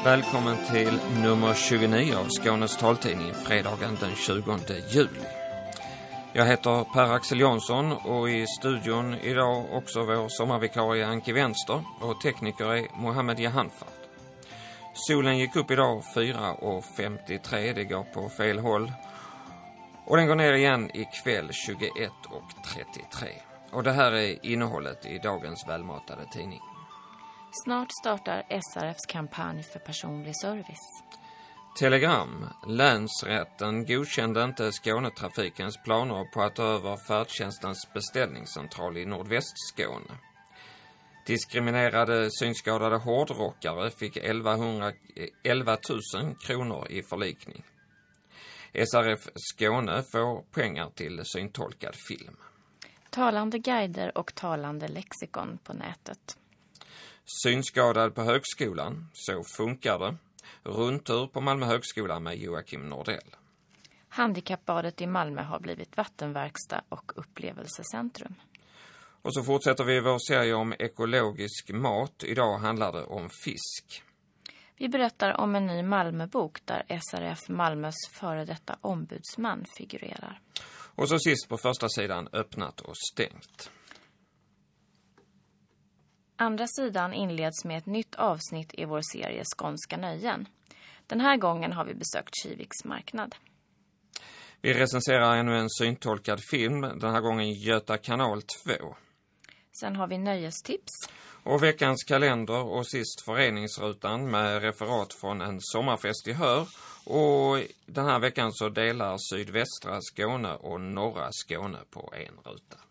Välkommen till nummer 29 av Skånes taltidning fredagen den 20 juli. Jag heter Per-Axel Jansson och i studion idag också vår sommarvikarie Anki Vänster och tekniker är Mohammed Jahanfat. Solen gick upp idag 4:53, det går på fel håll. Och den går ner igen ikväll 21:33. Och det här är innehållet i dagens välmatade tidning. Snart startar SRFs kampanj för personlig service. Telegram. Länsrätten godkände inte Skånetrafikens planer på att ta över färdtjänstens beställningscentral i Nordvästskåne. Diskriminerade synskadade hårdrockare fick 11 000 kronor i förlikning. SRF Skåne får pengar till syntolkad film. Talande guider och talande lexikon på nätet. Synskadad på högskolan, så funkar det. Rundtur på Malmö högskola med Joakim Nordell. Handikappbadet i Malmö har blivit vattenverkstad och upplevelsecentrum. Och så fortsätter vi vår serie om ekologisk mat. Idag handlar det om fisk. Vi berättar om en ny Malmöbok där SRF Malmös före detta ombudsman figurerar. Och så sist på första sidan öppnat och stängt. Andra sidan inleds med ett nytt avsnitt i vår serie Skånska nöjen. Den här gången har vi besökt Kiviks marknad. Vi recenserar ännu en syntolkad film, den här gången Göta kanal 2. Sen har vi nöjestips. Och veckans kalender och sist föreningsrutan med referat från en sommarfest i Hör. Och den här veckan så delar sydvästra Skåne och norra Skåne på en ruta.